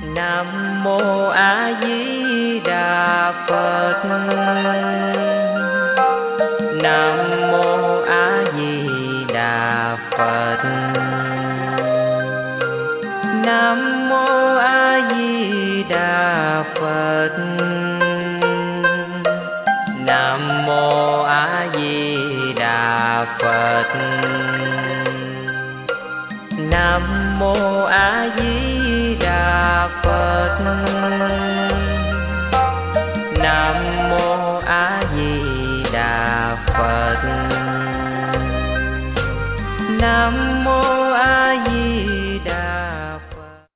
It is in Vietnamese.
Nam mô A Di Đà Phật. Nam mô A Di Đà Phật. Nam mô A Di Đà Phật. Nam mô A Di Đà Phật. Nam mô A Di Đà Phật. Nam mô A Di Đà Phật. Nam